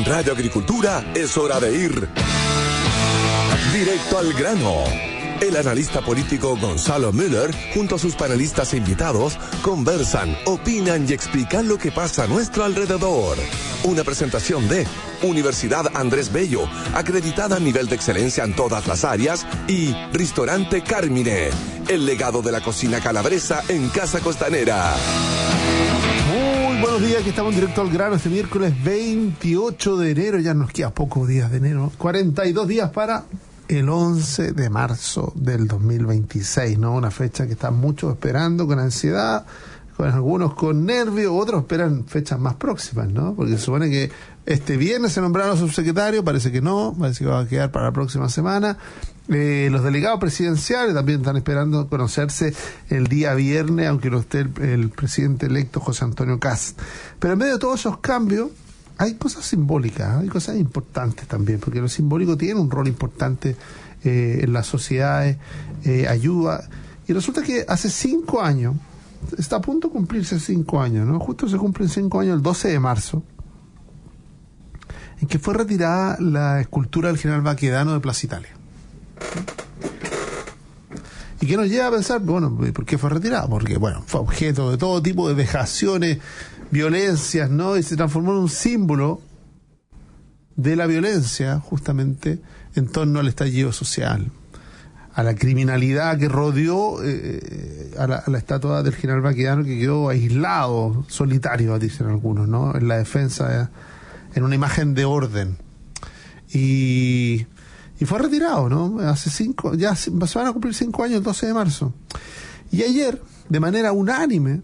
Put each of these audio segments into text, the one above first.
En Radio Agricultura es hora de ir directo al grano. El analista político Gonzalo Müller, junto a sus panelistas e invitados, conversan, opinan y explican lo que pasa a nuestro alrededor. Una presentación de Universidad Andrés Bello, acreditada a nivel de excelencia en todas las áreas, y Ristorante Carmine, el legado de la cocina calabresa en Casa Costanera. Muy buenos días, que estamos directo al grano este miércoles 28 de enero, ya nos queda pocos días de enero, 42 días para el 11 de marzo del 2026, ¿no? Una fecha que están muchos esperando con ansiedad, con algunos con nervio, otros esperan fechas más próximas, ¿no? Porque se supone que este viernes se nombraron subsecretarios, parece que no, parece que va a quedar para la próxima semana. Los delegados presidenciales también están esperando conocerse el día viernes, aunque no esté el presidente electo José Antonio Kast. Pero en medio de todos esos cambios, hay cosas simbólicas, hay cosas importantes también, porque lo simbólico tiene un rol importante en las sociedades, ayuda. Y resulta que hace 5 años, está a punto de cumplirse 5 años, ¿no? Justo se cumplen 5 años el 12 de marzo, en que fue retirada la escultura del general Baquedano de Plaza Italia. Y que nos lleva a pensar, bueno, ¿por qué fue retirada? Porque, bueno, fue objeto de todo tipo de vejaciones, violencias, ¿no? Y se transformó en un símbolo de la violencia, justamente, en torno al estallido social, a la criminalidad que rodeó a la estatua del general Baquedano, que quedó aislado, solitario, dicen algunos, ¿no? En la defensa, en una imagen de orden. Y fue retirado, ¿no? Ya se van a cumplir 5 años el 12 de marzo. Y ayer, de manera unánime,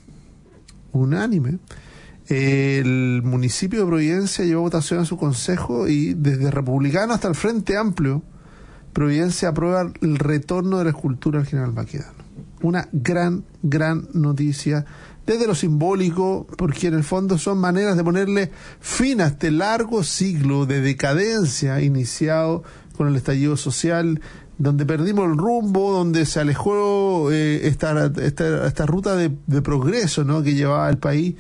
el municipio de Providencia llevó votación a su consejo y desde Republicano hasta el Frente Amplio, Providencia aprueba el retorno de la escultura al general Baquedano. Una gran noticia desde lo simbólico, porque en el fondo son maneras de ponerle fin a este largo siglo de decadencia iniciado con el estallido social, donde perdimos el rumbo, donde se alejó esta ruta de progreso, ¿no?, que llevaba el país,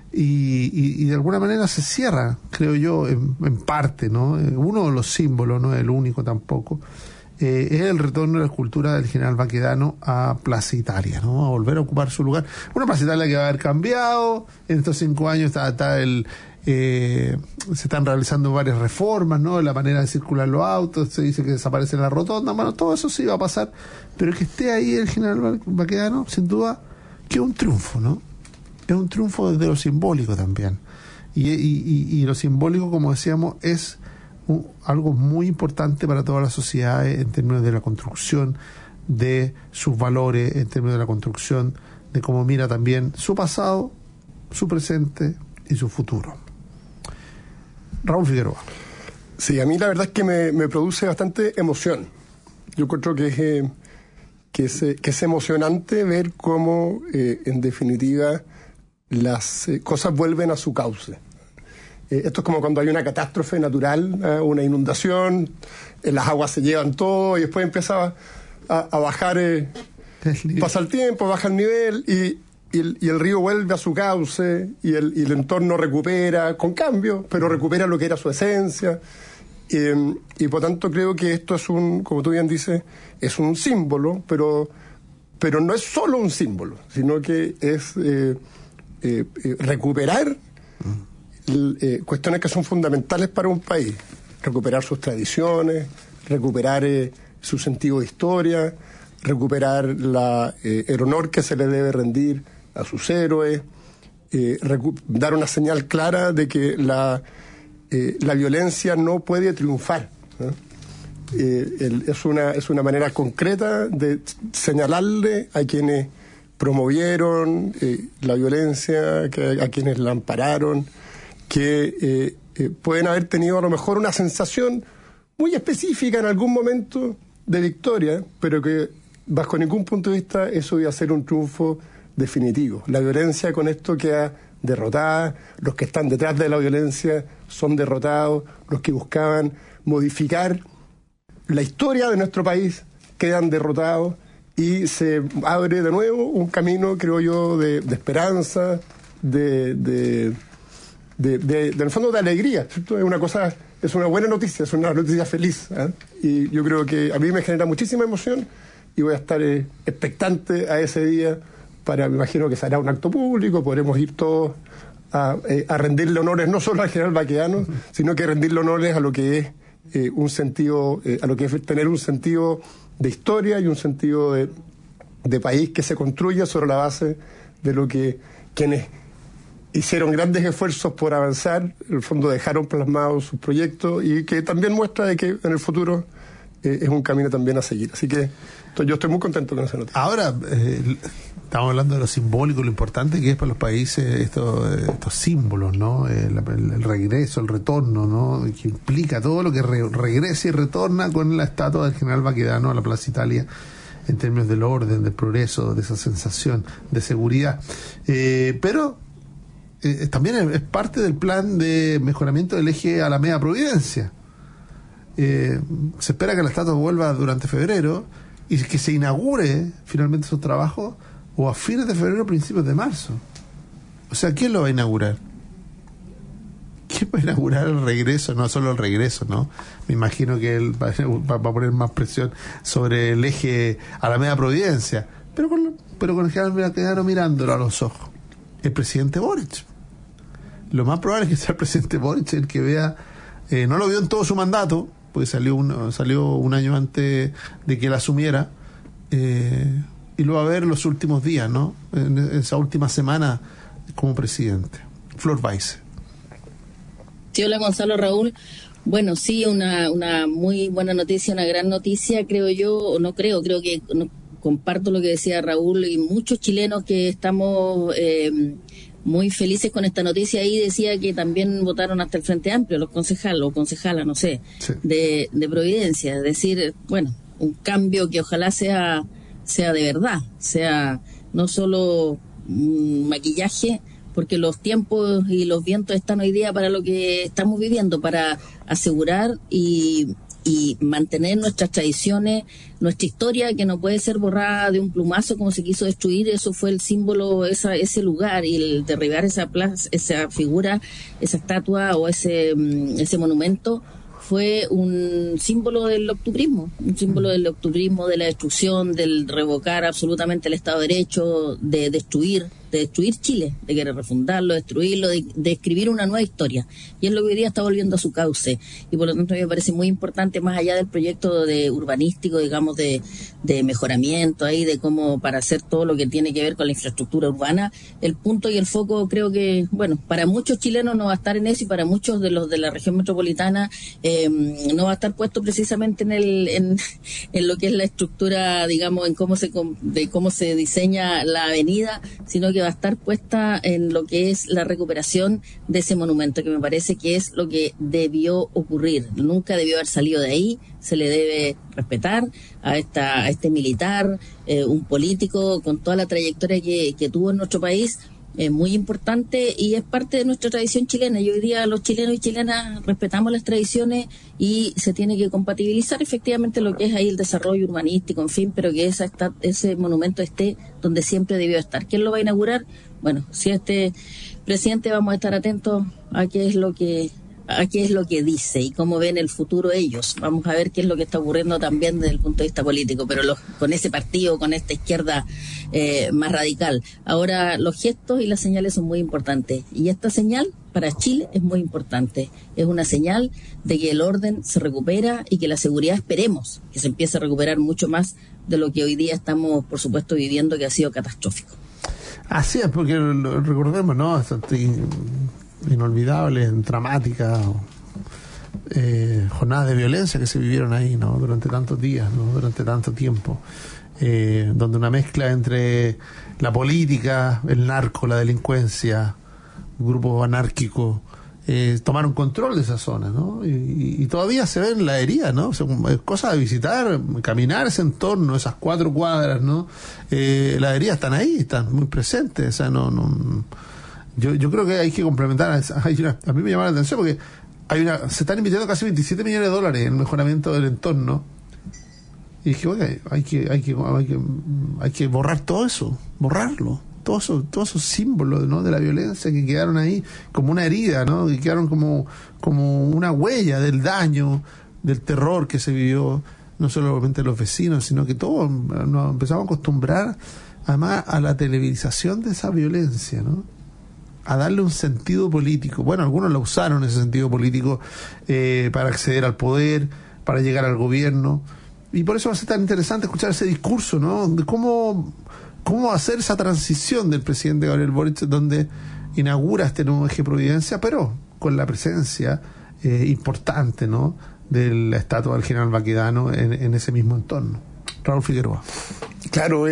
y de alguna manera se cierra, creo yo, en parte, ¿no? Uno de los símbolos, no es el único tampoco, es el retorno de la escultura del general Baquedano a Plaza Italia, ¿no? A volver a ocupar su lugar. Una Plaza Italia que va a haber cambiado, en estos 5 años se están realizando varias reformas, ¿no? La manera de circular los autos, se dice que desaparece la rotonda, bueno, todo eso sí va a pasar, pero que esté ahí el general Baquedano, sin duda, que es un triunfo, ¿no? Es un triunfo desde lo simbólico también. Y lo simbólico, como decíamos, es algo muy importante para todas las sociedades en términos de la construcción de sus valores, en términos de la construcción de cómo mira también su pasado, su presente y su futuro. Raúl Figueroa. Sí, a mí la verdad es que me produce bastante emoción. Yo encuentro que es emocionante ver cómo, en definitiva, las cosas vuelven a su cauce. Esto es como cuando hay una catástrofe natural, una inundación, las aguas se llevan todo y después empieza a bajar, pasa el tiempo, baja el nivel y el río vuelve a su cauce y el entorno recupera, con cambio, pero recupera lo que era su esencia. Y por tanto creo que esto es como tú bien dices, es un símbolo, pero no es solo un símbolo, sino que es recuperar cuestiones que son fundamentales para un país, recuperar sus tradiciones, recuperar su sentido de historia, recuperar el honor que se le debe rendir a sus héroes, dar una señal clara de que la violencia no puede triunfar, ¿no? Es una manera concreta de señalarle a quienes promovieron la violencia, a quienes la ampararon, que pueden haber tenido a lo mejor una sensación muy específica en algún momento de victoria, pero que bajo ningún punto de vista eso iba a ser un triunfo definitivo. La violencia con esto queda derrotada, los que están detrás de la violencia son derrotados, los que buscaban modificar la historia de nuestro país quedan derrotados y se abre de nuevo un camino, creo yo, de esperanza, de en el fondo de alegría, ¿cierto? Es una buena noticia, es una noticia feliz, ¿eh? Y yo creo que a mí me genera muchísima emoción y voy a estar expectante a ese día me imagino que será un acto público, podremos ir todos a rendirle honores no solo al general Baquedano, sino que rendirle honores a lo que es a lo que es tener un sentido de historia y un sentido de país que se construye sobre la base de lo que quienes hicieron grandes esfuerzos por avanzar, en el fondo dejaron plasmados sus proyectos y que también muestra de que en el futuro es un camino también a seguir. Así que yo estoy muy contento con esa noticia. Ahora, estamos hablando de lo simbólico, lo importante que es para los países estos símbolos, ¿no? El regreso, el retorno, ¿no? Que implica todo lo que regresa y retorna con la estatua del general Baquedano a la Plaza Italia, en términos del orden, del progreso, de esa sensación de seguridad. Pero también es parte del plan de mejoramiento del eje Alameda-Providencia. Se espera que la estatua vuelva durante febrero y que se inaugure finalmente su trabajo o a fines de febrero o principios de marzo. O sea, ¿quién lo va a inaugurar? ¿Quién va a inaugurar el regreso? No solo el regreso, ¿no? Me imagino que él va a poner más presión sobre el eje Alameda-Providencia, pero con el general Baquedano mirándolo a los ojos. El presidente Boric. Lo más probable es que sea el presidente Boric el que vea, no lo vio en todo su mandato, pues salió un año antes de que él asumiera, y lo va a ver los últimos días, ¿no? En esa última semana como presidente. Flor Weiss. Sí, hola Gonzalo, Raúl. Bueno, sí, una muy buena noticia, una gran noticia, creo que comparto lo que decía Raúl y muchos chilenos que estamos muy felices con esta noticia. Ahí decía que también votaron hasta el Frente Amplio, los concejales o concejalas, no sé, sí, de Providencia. Es decir, bueno, un cambio que ojalá sea de verdad, sea no solo un maquillaje, porque los tiempos y los vientos están hoy día para lo que estamos viviendo, para asegurar y mantener nuestras tradiciones, nuestra historia, que no puede ser borrada de un plumazo como se quiso destruir. Eso fue el símbolo, ese lugar, y el derribar esa plaza, esa figura, esa estatua o ese monumento fue un símbolo del octubrismo, de la destrucción, del revocar absolutamente el Estado de Derecho, de destruir Chile, de querer refundarlo, destruirlo, de escribir una nueva historia. Y es lo que hoy día está volviendo a su cauce. Y por lo tanto a mí me parece muy importante, más allá del proyecto urbanístico, digamos, de mejoramiento ahí, de cómo para hacer todo lo que tiene que ver con la infraestructura urbana, el punto y el foco creo que, bueno, para muchos chilenos no va a estar en eso, y para muchos de los de la región metropolitana no va a estar puesto precisamente en lo que es la estructura, digamos, en cómo se diseña la avenida, sino que va a estar puesta en lo que es la recuperación de ese monumento, que me parece que es lo que debió ocurrir. Nunca debió haber salido de ahí. Se le debe respetar a este militar, un político con toda la trayectoria que tuvo en nuestro país, muy importante, y es parte de nuestra tradición chilena. Y hoy día los chilenos y chilenas respetamos las tradiciones y se tiene que compatibilizar efectivamente lo que es ahí el desarrollo urbanístico, en fin, pero que ese monumento esté donde siempre debió estar. ¿Quién lo va a inaugurar? Bueno, si este presidente, vamos a estar atentos a qué es lo que dice y cómo ven el futuro ellos. Vamos a ver qué es lo que está ocurriendo también desde el punto de vista político, pero con ese partido, con esta izquierda más radical. Ahora, los gestos y las señales son muy importantes, y esta señal para Chile es muy importante. Es una señal de que el orden se recupera y que la seguridad, esperemos que se empiece a recuperar mucho más de lo que hoy día estamos, por supuesto, viviendo, que ha sido catastrófico. Así es, porque recordemos, ¿no? Inolvidables, dramáticas jornadas de violencia que se vivieron ahí, ¿no? Durante tantos días, ¿no? Durante tanto tiempo, donde una mezcla entre la política, el narco, la delincuencia, grupos anárquicos tomaron control de esa zona, ¿no? Y todavía se ven la herida, ¿no? O sea, es cosa de visitar, caminar ese entorno, esas 4 cuadras, ¿no? Las heridas están ahí, están muy presentes. O sea, Yo creo que hay que complementar. A mí me llama la atención porque se están invirtiendo casi $27 millones en el mejoramiento del entorno. Y dije, oye, hay que borrar todo eso, borrarlo. todos esos símbolos, ¿no?, de la violencia que quedaron ahí como una herida, ¿no?, que quedaron como una huella del daño, del terror que se vivió, no solamente los vecinos, sino que todos nos empezamos a acostumbrar además a la televisación de esa violencia, ¿no?, a darle un sentido político. Bueno, algunos lo usaron ese sentido político para acceder al poder, para llegar al gobierno, y por eso va a ser tan interesante escuchar ese discurso, ¿no?, de cómo hacer esa transición del presidente Gabriel Boric, donde inaugura este nuevo eje Providencia, pero con la presencia importante, ¿no?, de la estatua del general Baquedano en ese mismo entorno. Raúl Figueroa. Claro,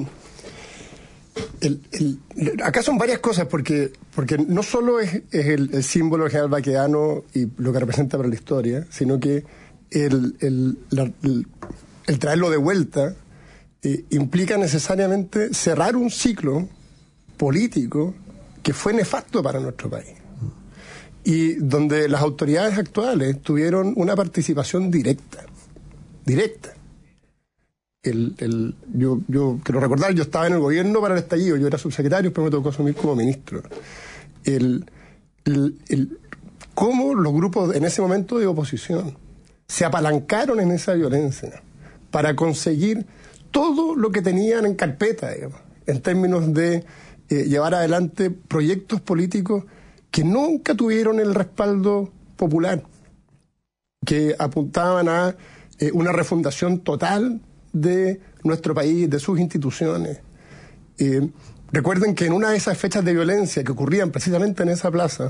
acá son varias cosas, porque no solo es el símbolo del general Baquedano y lo que representa para la historia, sino que el traerlo de vuelta implica necesariamente cerrar un ciclo político que fue nefasto para nuestro país y donde las autoridades actuales tuvieron una participación directa. Yo quiero recordar, yo estaba en el gobierno para el estallido, yo era subsecretario, pero me tocó asumir como ministro. Cómo los grupos en ese momento de oposición se apalancaron en esa violencia para conseguir todo lo que tenían en carpeta, digamos, en términos de llevar adelante proyectos políticos que nunca tuvieron el respaldo popular, que apuntaban a una refundación total de nuestro país, de sus instituciones. Recuerden que en una de esas fechas de violencia que ocurrían precisamente en esa plaza,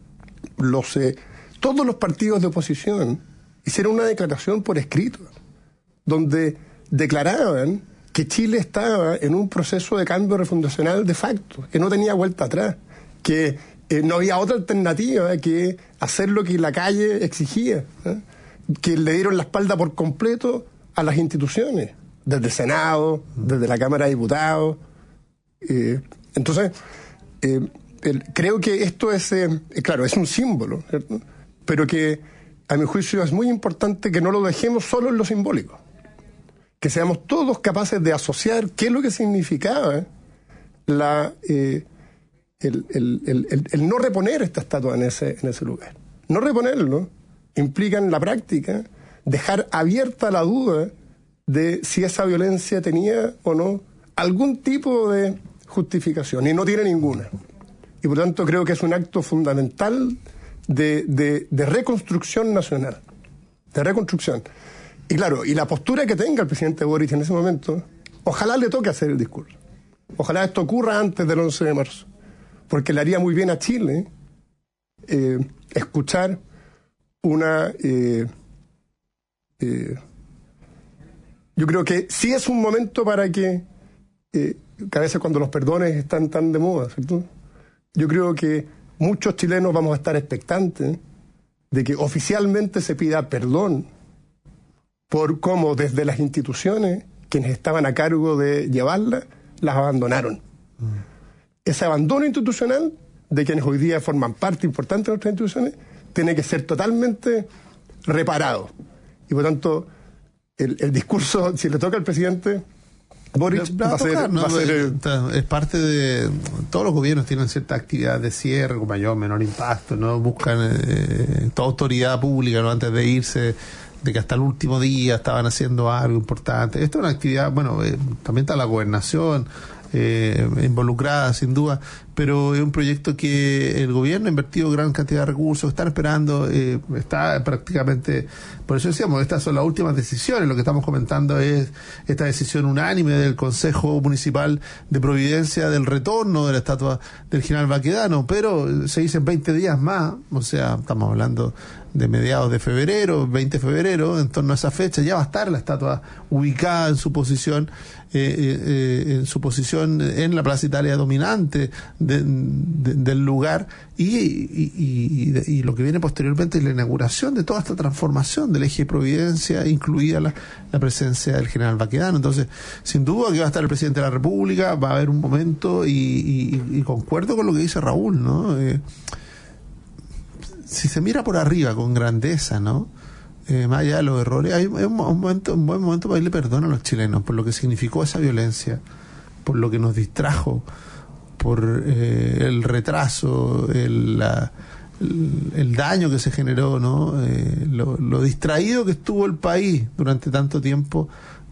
todos los partidos de oposición hicieron una declaración por escrito, donde declaraban que Chile estaba en un proceso de cambio refundacional de facto, que no tenía vuelta atrás, que no había otra alternativa que hacer lo que la calle exigía, que le dieron la espalda por completo a las instituciones, desde el Senado, desde la Cámara de Diputados. Entonces, creo que esto es, claro, es un símbolo, ¿cierto?, pero que a mi juicio es muy importante que no lo dejemos solo en lo simbólico, que seamos todos capaces de asociar qué es lo que significaba el no reponer esta estatua en ese lugar. No reponerlo implica en la práctica dejar abierta la duda de si esa violencia tenía o no algún tipo de justificación, y no tiene ninguna. Y por tanto creo que es un acto fundamental de reconstrucción nacional, de reconstrucción. Y claro, y la postura que tenga el presidente Boric en ese momento, ojalá le toque hacer el discurso. Ojalá esto ocurra antes del 11 de marzo, porque le haría muy bien a Chile escuchar una... yo creo que sí es un momento para que a veces cuando los perdones están tan de moda, ¿cierto?, yo creo que muchos chilenos vamos a estar expectantes de que oficialmente se pida perdón por cómo desde las instituciones, quienes estaban a cargo de llevarla, las abandonaron. Ese abandono institucional de quienes hoy día forman parte importante de nuestras instituciones tiene que ser totalmente reparado. Y por tanto, el discurso, si le toca al presidente Boric, va a ser es parte de... Todos los gobiernos tienen cierta actividad de cierre con mayor o menor impacto, ¿no? Buscan toda autoridad pública, ¿no?, antes de irse, de que hasta el último día estaban haciendo algo importante. Esto es una actividad, bueno, también está la gobernación involucrada sin duda, pero es un proyecto que el gobierno ha invertido gran cantidad de recursos, están esperando, está prácticamente, por eso decíamos, estas son las últimas decisiones. Lo que estamos comentando es esta decisión unánime del Consejo Municipal de Providencia del retorno de la estatua del general Baquedano, pero se dicen 20 días más, o sea, estamos hablando de mediados de febrero, 20 de febrero, en torno a esa fecha ya va a estar la estatua ubicada en su posición en la Plaza Italia dominante del lugar, y lo que viene posteriormente es la inauguración de toda esta transformación del eje de Providencia, incluida la presencia del general Baquedano. Entonces, sin duda que va a estar el presidente de la República, va a haber un momento, y concuerdo con lo que dice Raúl, ¿no? Si se mira por arriba con grandeza, ¿no?, más allá de los errores, hay un buen momento para pedirle perdón a los chilenos por lo que significó esa violencia, por lo que nos distrajo, el retraso, el daño que se generó, ¿no? Lo distraído que estuvo el país durante tanto tiempo,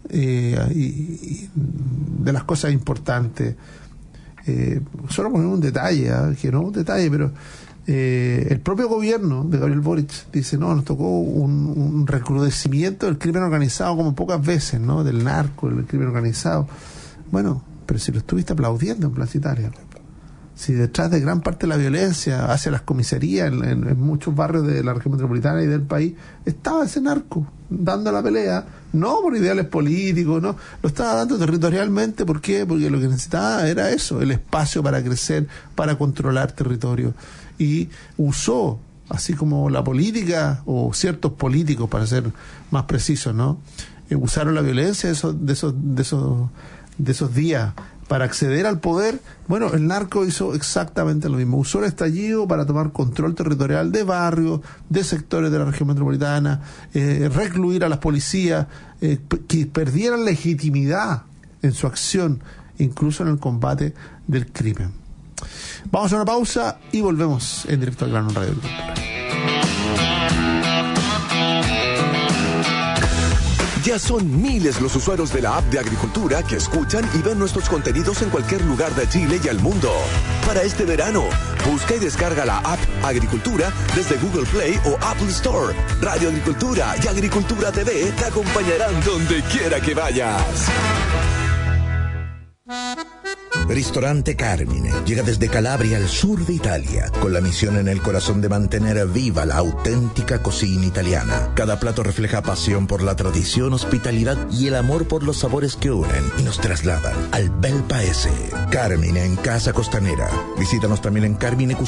y de las cosas importantes. Solo poner un detalle, que no un detalle, pero el propio gobierno de Gabriel Boric dice, no, nos tocó un recrudecimiento del crimen organizado como pocas veces, ¿no? Del narco, del crimen organizado. Bueno, pero si lo estuviste aplaudiendo en Plaza Italia, si detrás de gran parte de la violencia hacia las comisarías en muchos barrios de la región metropolitana y del país, estaba ese narco dando la pelea, no por ideales políticos, no, lo estaba dando territorialmente. ¿Por qué? Porque lo que necesitaba era eso, el espacio para crecer, para controlar territorio, y usó, así como la política o ciertos políticos, para ser más precisos, ¿no? Usaron la violencia de esos días para acceder al poder. Bueno, el narco hizo exactamente lo mismo. Usó el estallido para tomar control territorial de barrios, de sectores de la región metropolitana, recluir a las policías, que perdieran legitimidad en su acción, incluso en el combate del crimen. Vamos a una pausa y volvemos en directo al grano en Radio Agricultura. Ya son miles los usuarios de la app de Agricultura que escuchan y ven nuestros contenidos en cualquier lugar de Chile y al mundo. Para este verano, busca y descarga la app Agricultura desde Google Play o Apple Store. Radio Agricultura y Agricultura TV te acompañarán donde quiera que vayas. Ristorante Carmine llega desde Calabria al sur de Italia, con la misión en el corazón de mantener viva la auténtica cocina italiana. Cada plato refleja pasión por la tradición, hospitalidad y el amor por los sabores que unen y nos trasladan al bel paese. Carmine en Casa Costanera. Visítanos también en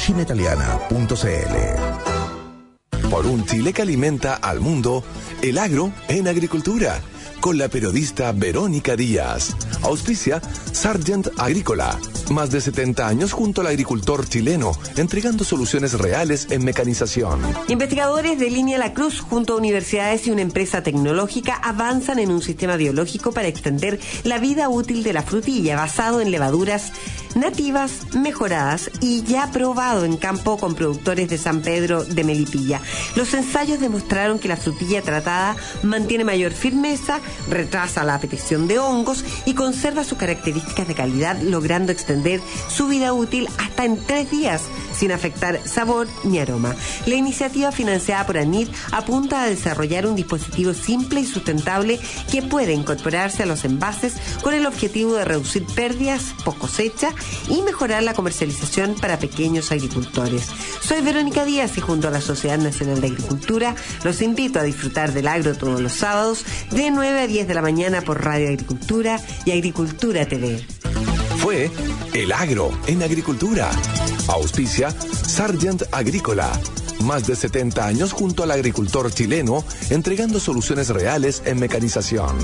carminecucinaitaliana.cl. Por un Chile que alimenta al mundo, el agro en agricultura. Con la periodista Verónica Díaz. Auspicia Sargent Agrícola. Más de 70 años junto al agricultor chileno, entregando soluciones reales en mecanización. Investigadores de Línea La Cruz, junto a universidades y una empresa tecnológica, avanzan en un sistema biológico para extender la vida útil de la frutilla, basado en levaduras nativas, mejoradas y ya probado en campo con productores de San Pedro de Melipilla. Los ensayos demostraron que la frutilla tratada mantiene mayor firmeza, retrasa la aparición de hongos y conserva sus características de calidad, logrando extender su vida útil hasta en 3 días, sin afectar sabor ni aroma. La iniciativa financiada por ANID apunta a desarrollar un dispositivo simple y sustentable que puede incorporarse a los envases con el objetivo de reducir pérdidas post cosecha y mejorar la comercialización para pequeños agricultores. Soy Verónica Díaz y junto a la Sociedad Nacional de Agricultura los invito a disfrutar del agro todos los sábados de 9 a 10 de la mañana por Radio Agricultura y Agricultura TV. Fue El Agro en Agricultura. Auspicia Sargent Agrícola. Más de 70 años junto al agricultor chileno, entregando soluciones reales en mecanización.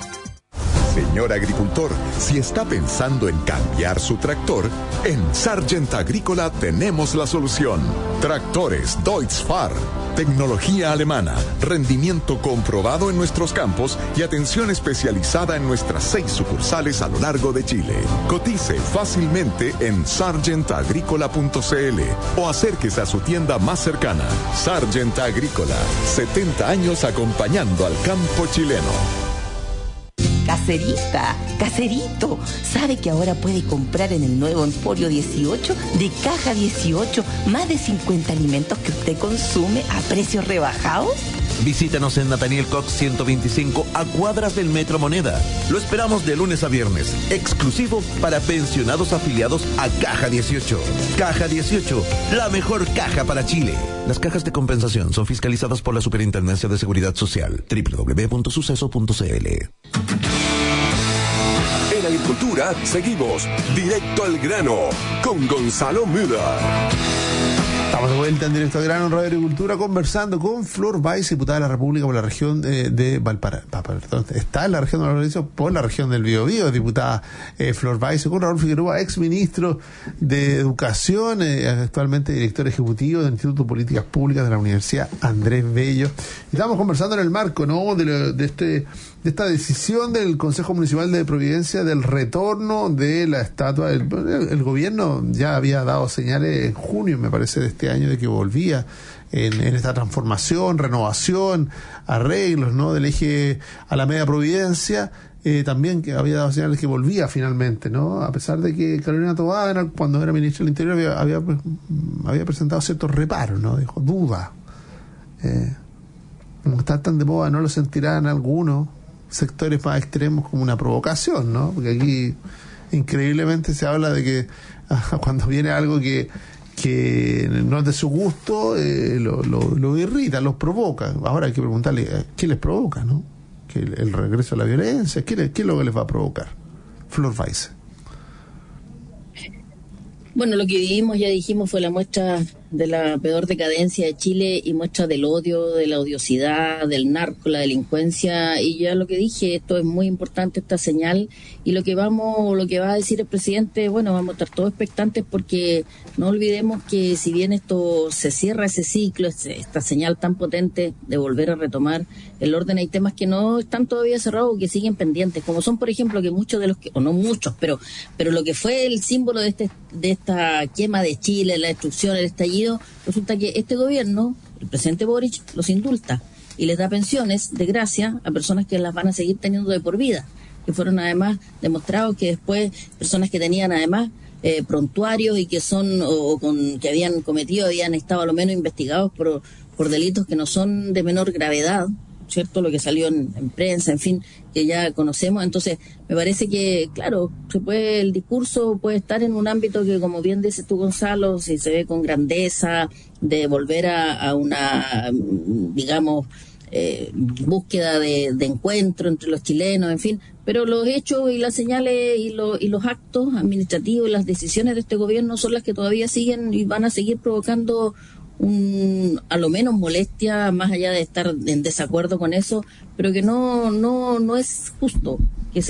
Señor agricultor, si está pensando en cambiar su tractor, en Sargent Agrícola tenemos la solución. Tractores Deutz-Fahr. Tecnología alemana, rendimiento comprobado en nuestros campos y atención especializada en nuestras 6 sucursales a lo largo de Chile. Cotice fácilmente en sargentagricola.cl o acérquese a su tienda más cercana. Sargent Agrícola, 70 años acompañando al campo chileno. Caserita, caserito, ¿sabe que ahora puede comprar en el nuevo Emporio 18 de Caja 18 más de 50 alimentos que usted consume a precios rebajados? Visítanos en Nathaniel Cox 125 a cuadras del Metro Moneda. Lo esperamos de lunes a viernes, exclusivo para pensionados afiliados a Caja 18. Caja 18, la mejor caja para Chile. Las cajas de compensación son fiscalizadas por la Superintendencia de Seguridad Social. www.suceso.cl. En Agricultura seguimos directo al grano con Gonzalo Müller. Estamos de vuelta en Directo al Grano en Radio Agricultura, conversando con Flor Báez, diputada de la República por la región de Valparaíso. Está en la región de Valparaíso por la región del Biobío, diputada Flor Báez, con Raúl Figueroa, ex ministro de Educación, actualmente director ejecutivo del Instituto de Políticas Públicas de la Universidad Andrés Bello. Y estamos conversando en el marco, ¿no?, de esta decisión del Consejo Municipal de Providencia del retorno de la estatua. El gobierno ya había dado señales en junio, me parece, de este año, de que volvía en esta transformación, renovación, arreglos, ¿no?, del eje Alameda Providencia. También que había dado señales que volvía finalmente, ¿no?, a pesar de que Carolina Tobar, cuando era ministra del Interior, había presentado ciertos reparos, ¿no?, dijo, duda. Como está tan de moda, no lo sentirán algunos sectores más extremos como una provocación, ¿no? Porque aquí increíblemente se habla de que cuando viene algo que no es de su gusto, lo irrita, los provoca. Ahora hay que preguntarle ¿qué les provoca, no? Que el regreso a la violencia, ¿qué es lo que les va a provocar? Flor Báez. Bueno, lo que vivimos, ya dijimos, fue la muestra de la peor decadencia de Chile y muestra del odio, de la odiosidad, del narco, la delincuencia, y ya lo que dije, esto es muy importante, esta señal, y lo que va a decir el presidente, bueno, vamos a estar todos expectantes, porque no olvidemos que si bien esto se cierra ese ciclo, esta señal tan potente de volver a retomar el orden, hay temas que no están todavía cerrados o que siguen pendientes, como son, por ejemplo, que muchos de los que, o no muchos, pero lo que fue el símbolo de esta quema de Chile, la destrucción, el estallido, resulta que este gobierno, el presidente Boric, los indulta y les da pensiones de gracia a personas que las van a seguir teniendo de por vida, que fueron además demostrados que después personas que tenían además prontuarios y que que habían estado a lo menos investigados por delitos que no son de menor gravedad, ¿cierto? Lo que salió en prensa, en fin, que ya conocemos. Entonces, me parece que, claro, el discurso puede estar en un ámbito que, como bien dices tú, Gonzalo, si se ve con grandeza, de volver a una, digamos, búsqueda de encuentro entre los chilenos, en fin, pero los hechos y las señales y los actos administrativos y las decisiones de este gobierno son las que todavía siguen y van a seguir provocando a lo menos molestia, más allá de estar en desacuerdo con eso, pero que no es justo que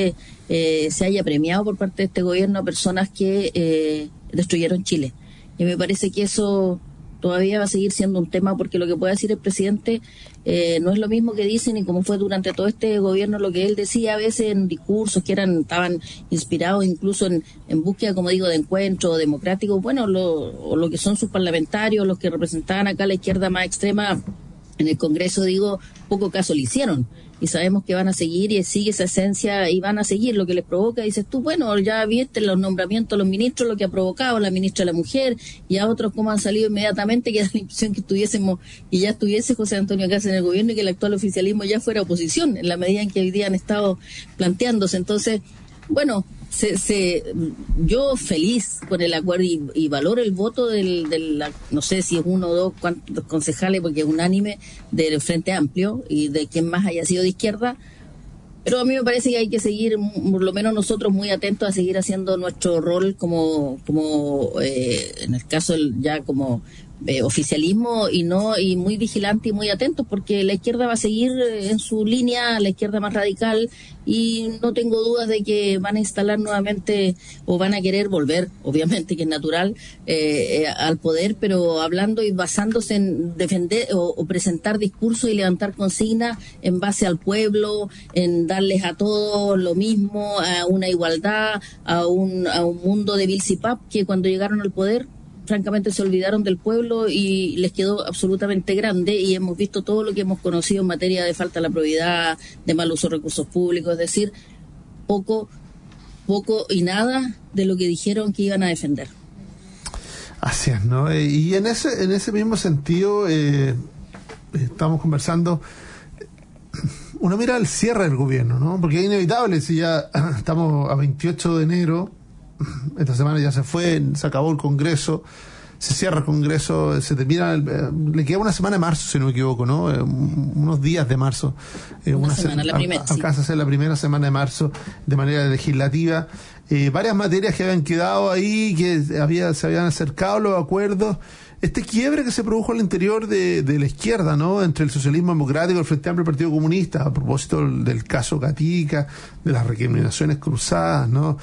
se haya premiado por parte de este gobierno a personas que destruyeron Chile. Y me parece que eso todavía va a seguir siendo un tema, porque lo que puede decir el presidente no es lo mismo que dicen, y como fue durante todo este gobierno lo que él decía a veces en discursos que estaban inspirados incluso en búsqueda, como digo, de encuentro democrático. Bueno, lo que son sus parlamentarios, los que representaban acá la izquierda más extrema en el Congreso, digo, poco caso le hicieron. Y sabemos que van a seguir, y sigue esa esencia, y van a seguir lo que les provoca. Dices tú, bueno, ya viste los nombramientos de los ministros, lo que ha provocado la ministra de la Mujer, y a otros cómo han salido inmediatamente, que da la impresión que ya estuviese José Antonio Kast en el gobierno y que el actual oficialismo ya fuera oposición, en la medida en que hoy día han estado planteándose. Entonces, bueno, yo feliz con el acuerdo y valoro el voto no sé si es uno o dos cuantos concejales, porque es unánime, del Frente Amplio y de quien más haya sido de izquierda, pero a mí me parece que hay que seguir, por lo menos nosotros, muy atentos a seguir haciendo nuestro rol como en el caso ya como oficialismo, y muy vigilante y muy atentos, porque la izquierda va a seguir en su línea, la izquierda más radical, y no tengo dudas de que van a instalar nuevamente o van a querer volver, obviamente que es natural, al poder, pero hablando y basándose en defender o presentar discursos y levantar consignas en base al pueblo, en darles a todos lo mismo, a una igualdad, a un mundo de Bilzipap, que cuando llegaron al poder francamente se olvidaron del pueblo y les quedó absolutamente grande, y hemos visto todo lo que hemos conocido en materia de falta de la probidad, de mal uso de recursos públicos, es decir, poco y nada de lo que dijeron que iban a defender. Así es, ¿no? Y en ese mismo sentido estamos conversando, uno mira el cierre del gobierno, ¿no? Porque es inevitable, si ya estamos a 28 de enero, esta semana ya se acabó el Congreso, se cierra el Congreso, se termina, le queda una semana de marzo, si no me equivoco, ¿no? Unos días de marzo. Una semana, la primera. Alcanza a ser la primera semana de marzo de manera legislativa. varias materias que habían quedado ahí, que se habían acercado los acuerdos. Este quiebre que se produjo al interior de la izquierda, ¿no? Entre el socialismo democrático, el Frente Amplio y el Partido Comunista, a propósito del caso Gatica, de las recriminaciones cruzadas, ¿no?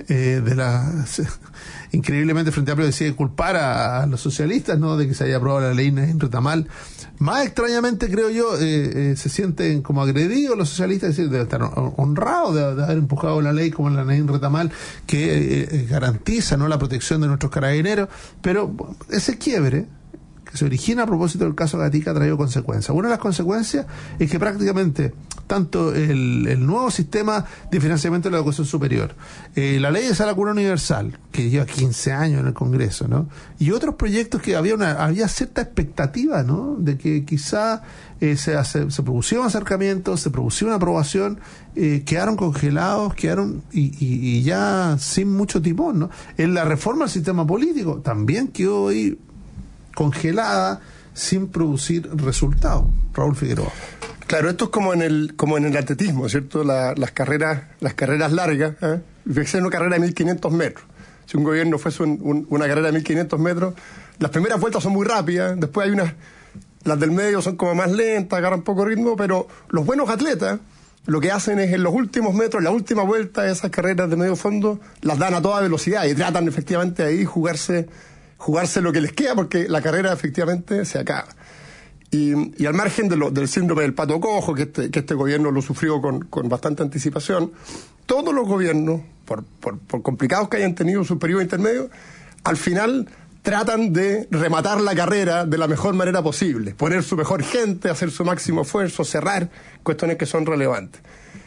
Increíblemente el Frente Amplio decide culpar a los socialistas, ¿no? De que se haya aprobado la ley Naín Retamal. Más extrañamente, creo yo, se sienten como agredidos los socialistas, es decir, deben estar honrados de haber empujado la ley como la Naín Retamal, que garantiza, ¿no?, la protección de nuestros carabineros. Pero ese quiebre que se origina a propósito del caso Gatica ha traído consecuencias. Una de las consecuencias es que prácticamente tanto el nuevo sistema de financiamiento de la educación superior, la ley de sala cuna universal, que lleva 15 años en el Congreso, ¿no?, y otros proyectos que había cierta expectativa, ¿no?, de que quizá se producía un acercamiento, se producía una aprobación, quedaron congelados, y ya sin mucho timón, ¿no? En la reforma del sistema político también quedó ahí congelada, sin producir resultados. Raúl Figueroa. Claro, esto es como en el atletismo, ¿cierto? Las carreras largas, fíjese, una carrera de 1500 metros. Si un gobierno fuese una carrera de 1500 metros, las primeras vueltas son muy rápidas, después hay las del medio son como más lentas, agarran poco ritmo, pero los buenos atletas lo que hacen es en los últimos metros, en la última vuelta, esas carreras de medio fondo, las dan a toda velocidad y tratan efectivamente ahí jugarse lo que les queda, porque la carrera efectivamente se acaba. Y al margen del síndrome del pato cojo, que este gobierno lo sufrió con bastante anticipación, todos los gobiernos, por complicados que hayan tenido su periodo intermedio, al final tratan de rematar la carrera de la mejor manera posible, poner su mejor gente, hacer su máximo esfuerzo, cerrar cuestiones que son relevantes.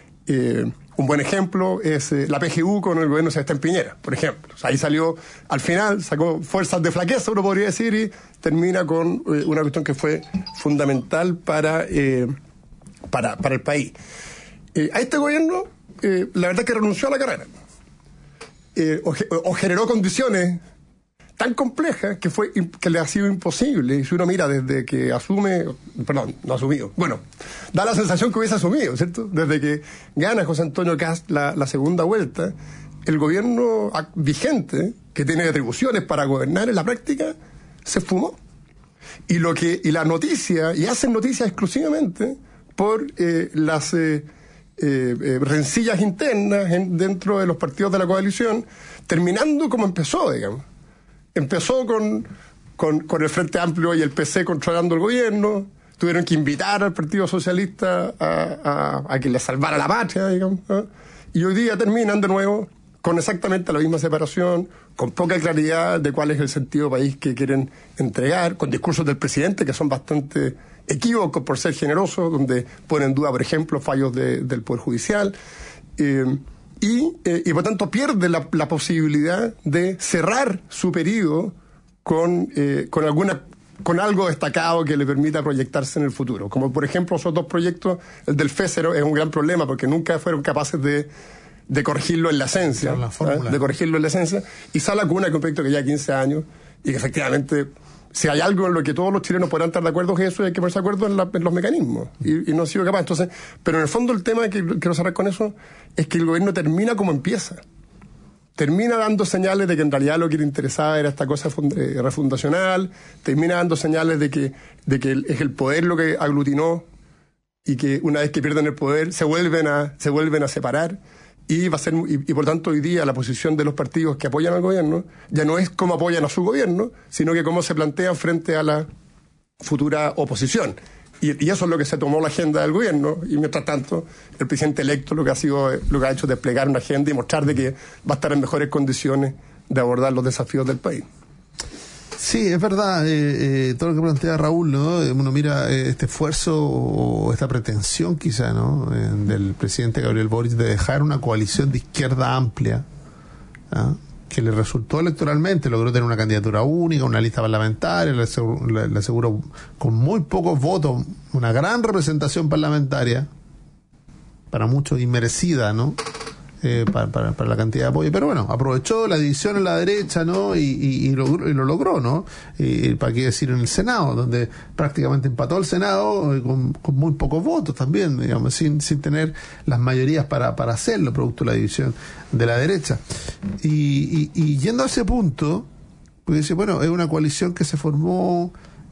Un buen ejemplo es la PGU con el gobierno de Sebastián Piñera, por ejemplo. O sea, ahí al final sacó fuerzas de flaqueza, uno podría decir, y termina con una cuestión que fue fundamental para el país. A este gobierno, la verdad es que renunció a la carrera. O generó condiciones tan complejas que le ha sido imposible. Y si uno mira desde que no asumió, bueno, da la sensación que hubiese asumido, ¿cierto? Desde que gana José Antonio Kast la segunda vuelta, el gobierno vigente, que tiene atribuciones para gobernar en la práctica, se esfumó. Y la noticia, y hacen noticias exclusivamente por las rencillas internas dentro de los partidos de la coalición, terminando como empezó, digamos. Empezó con el Frente Amplio y el PC controlando el gobierno, tuvieron que invitar al Partido Socialista a que le salvara la patria, digamos, ¿no? Y hoy día terminan de nuevo con exactamente la misma separación, con poca claridad de cuál es el sentido país que quieren entregar, con discursos del presidente que son bastante equívocos por ser generosos, donde ponen en duda, por ejemplo, fallos del Poder Judicial, y por tanto pierde la posibilidad de cerrar su periodo con algo destacado que le permita proyectarse en el futuro. Como por ejemplo esos dos proyectos, el del FESERO es un gran problema porque nunca fueron capaces de corregirlo en la esencia, y Sala Cuna, que es un proyecto que ya 15 años, y que efectivamente, si hay algo en lo que todos los chilenos podrán estar de acuerdo, es eso, hay que ponerse de acuerdo en los mecanismos, y no ha sido capaz. Entonces, pero en el fondo el tema que quiero cerrar con eso es que el gobierno termina como empieza. Termina dando señales de que en realidad lo que le interesaba era esta cosa refundacional, termina dando señales de que es el poder lo que aglutinó, y que una vez que pierden el poder se vuelven a separar. Y por tanto hoy día la posición de los partidos que apoyan al gobierno ya no es cómo apoyan a su gobierno, sino que cómo se plantean frente a la futura oposición. Y eso es lo que se tomó la agenda del gobierno, y mientras tanto el presidente electo lo que ha hecho es desplegar una agenda y mostrar de que va a estar en mejores condiciones de abordar los desafíos del país. Sí, es verdad, todo lo que plantea Raúl, ¿no? Uno mira este esfuerzo o esta pretensión quizá, ¿no?, del presidente Gabriel Boric de dejar una coalición de izquierda amplia, ¿ah?, que le resultó electoralmente, logró tener una candidatura única, una lista parlamentaria, le aseguró con muy pocos votos una gran representación parlamentaria, para muchos inmerecida, ¿no?, para la cantidad de apoyo, pero bueno, aprovechó la división en la derecha, ¿no? Y lo logró, ¿no? Para qué decir en el Senado, donde prácticamente empató el Senado con muy pocos votos también, digamos, sin tener las mayorías para hacerlo, producto de la división de la derecha. Y yendo a ese punto, porque dice, bueno, es una coalición que se formó,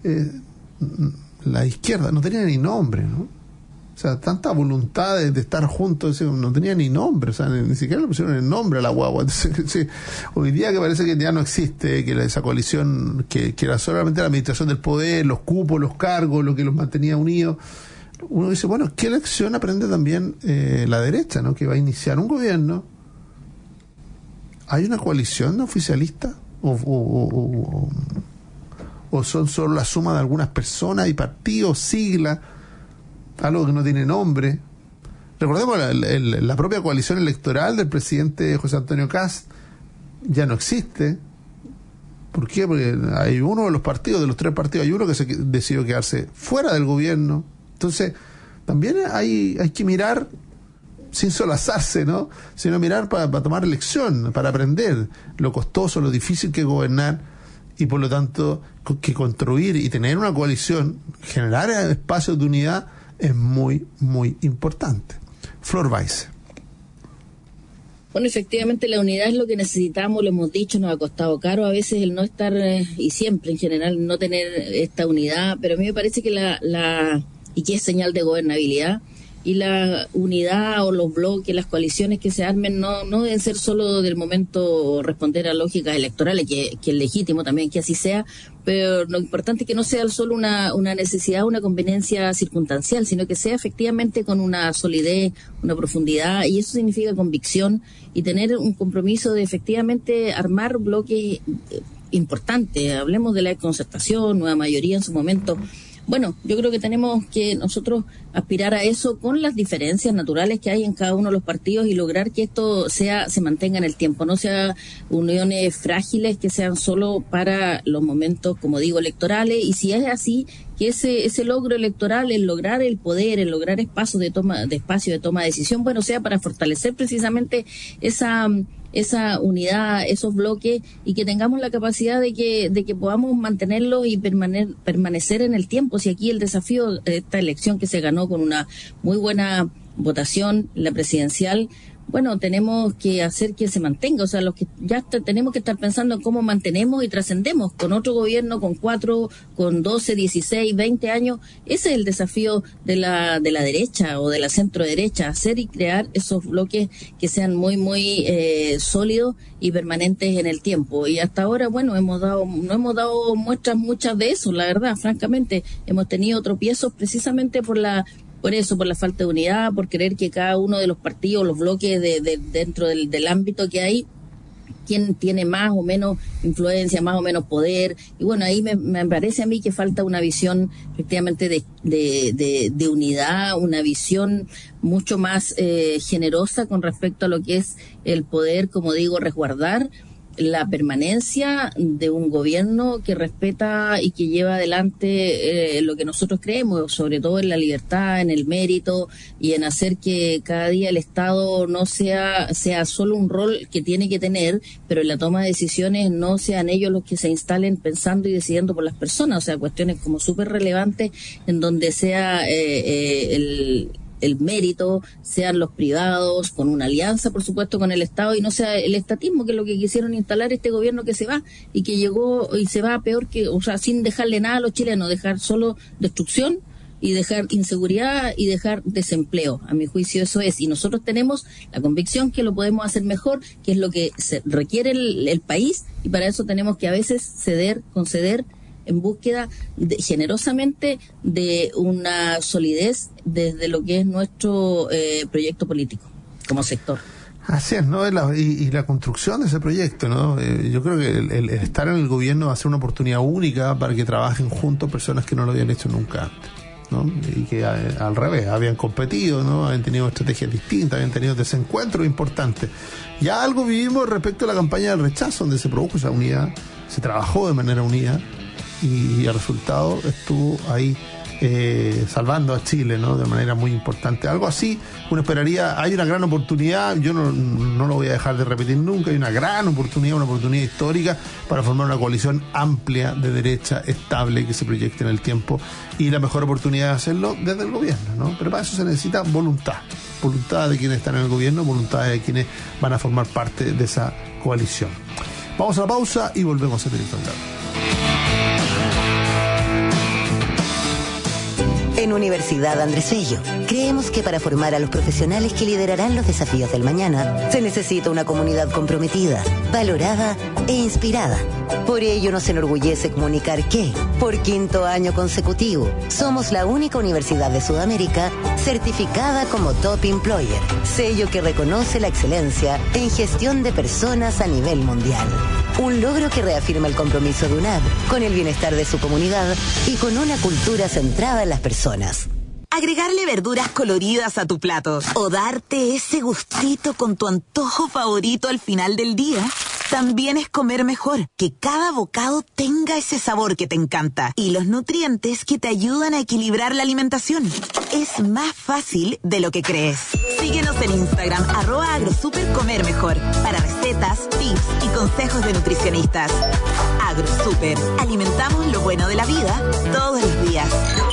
la izquierda no tenía ni nombre, ¿no? O sea, tanta voluntad de estar juntos, no tenía ni nombre, o sea, ni siquiera le pusieron el nombre a la guagua. Entonces, sí, hoy día que parece que ya no existe, que esa coalición, que era solamente la administración del poder, los cupos, los cargos, lo que los mantenía unidos, uno dice, bueno, ¿qué lección aprende también la derecha, ¿no? Que va a iniciar un gobierno? ¿Hay una coalición oficialista? ¿O son solo la suma de algunas personas y partidos, siglas? Algo que no tiene nombre. Recordemos la propia coalición electoral del presidente José Antonio Kast ya no existe. ¿Por qué? Porque hay uno de los partidos, de los 3 partidos, hay uno que se decidió quedarse fuera del gobierno. Entonces, también hay que mirar sin solazarse, ¿no? Sino mirar para tomar lección, para aprender lo costoso, lo difícil que es gobernar, y por lo tanto que construir y tener una coalición, generar espacios de unidad, es muy, muy importante. Flor Weiss. Bueno, efectivamente la unidad es lo que necesitamos, lo hemos dicho, nos ha costado caro a veces el no estar, y siempre en general no tener esta unidad, pero a mí me parece que y que es señal de gobernabilidad, y la unidad o los bloques, las coaliciones que se armen no deben ser solo del momento responder a lógicas electorales, que es legítimo también que así sea, pero lo importante es que no sea solo una necesidad, una conveniencia circunstancial, sino que sea efectivamente con una solidez, una profundidad, y eso significa convicción y tener un compromiso de efectivamente armar bloques importantes. Hablemos de la concertación, nueva mayoría en su momento. Bueno, yo creo que tenemos que nosotros aspirar a eso con las diferencias naturales que hay en cada uno de los partidos y lograr que esto se mantenga en el tiempo, no sea uniones frágiles que sean solo para los momentos, como digo, electorales, y si es así, que ese logro electoral, el lograr el poder, el lograr espacio de toma de decisión, bueno, sea para fortalecer precisamente esa unidad, esos bloques, y que tengamos la capacidad de que podamos mantenerlos y permanecer en el tiempo. Si aquí el desafío de esta elección que se ganó con una muy buena votación, la presidencial, bueno, tenemos que hacer que se mantenga, o sea, los que ya tenemos que estar pensando en cómo mantenemos y trascendemos con otro gobierno, con 4, con 12, 16, 20 años. Ese es el desafío de la derecha o de la centro derecha, hacer y crear esos bloques que sean muy, muy sólidos y permanentes en el tiempo. Y hasta ahora, bueno, no hemos dado muestras muchas de eso, la verdad, francamente. Hemos tenido tropiezos precisamente por la falta de unidad, por querer que cada uno de los partidos, los bloques dentro del ámbito que hay, quien tiene más o menos influencia, más o menos poder. Y bueno, ahí me parece a mí que falta una visión efectivamente de unidad, una visión mucho más generosa con respecto a lo que es el poder, como digo, resguardar la permanencia de un gobierno que respeta y que lleva adelante lo que nosotros creemos, sobre todo en la libertad, en el mérito y en hacer que cada día el Estado no sea solo un rol que tiene que tener, pero en la toma de decisiones no sean ellos los que se instalen pensando y decidiendo por las personas, o sea, cuestiones como súper relevantes en donde sea el mérito, sean los privados, con una alianza, por supuesto, con el Estado, y no sea el estatismo, que es lo que quisieron instalar este gobierno que se va, y que llegó y se va peor que, o sea, sin dejarle nada a los chilenos, dejar solo destrucción y dejar inseguridad y dejar desempleo. A mi juicio eso es, y nosotros tenemos la convicción que lo podemos hacer mejor, que es lo que se requiere el país, y para eso tenemos que a veces conceder en búsqueda generosamente de una solidez desde lo que es nuestro proyecto político como sector. Así es, ¿no? Y la construcción de ese proyecto, ¿no? Yo creo que el estar en el gobierno va a ser una oportunidad única para que trabajen juntos personas que no lo habían hecho nunca antes, ¿no? Y que al revés, habían competido, ¿no? Habían tenido estrategias distintas, habían tenido desencuentros importantes. Ya algo vivimos respecto a la campaña del rechazo, donde se produjo esa unidad, se trabajó de manera unida. y el resultado estuvo ahí salvando a Chile, ¿no? De manera muy importante. Algo así uno esperaría. Hay una gran oportunidad, yo no lo voy a dejar de repetir nunca, hay una gran oportunidad, una oportunidad histórica para formar una coalición amplia de derecha, estable, que se proyecte en el tiempo, y la mejor oportunidad de hacerlo desde el gobierno, ¿no? Pero para eso se necesita voluntad de quienes están en el gobierno, voluntad de quienes van a formar parte de esa coalición. Vamos a la pausa y volvemos a Directo al Grano. En Universidad Andrés Bello, creemos que para formar a los profesionales que liderarán los desafíos del mañana, se necesita una comunidad comprometida, valorada e inspirada. Por ello nos enorgullece comunicar que, por 5º año consecutivo, somos la única universidad de Sudamérica certificada como Top Employer, sello que reconoce la excelencia en gestión de personas a nivel mundial. Un logro que reafirma el compromiso de UNAV con el bienestar de su comunidad y con una cultura centrada en las personas. Agregarle verduras coloridas a tu plato o darte ese gustito con tu antojo favorito al final del día también es comer mejor. Que cada bocado tenga ese sabor que te encanta y los nutrientes que te ayudan a equilibrar la alimentación. Es más fácil de lo que crees. Síguenos en Instagram, @agrosupercomermejor, para recetas, tips y consejos de nutricionistas. AgroSuper, alimentamos lo bueno de la vida todos los días.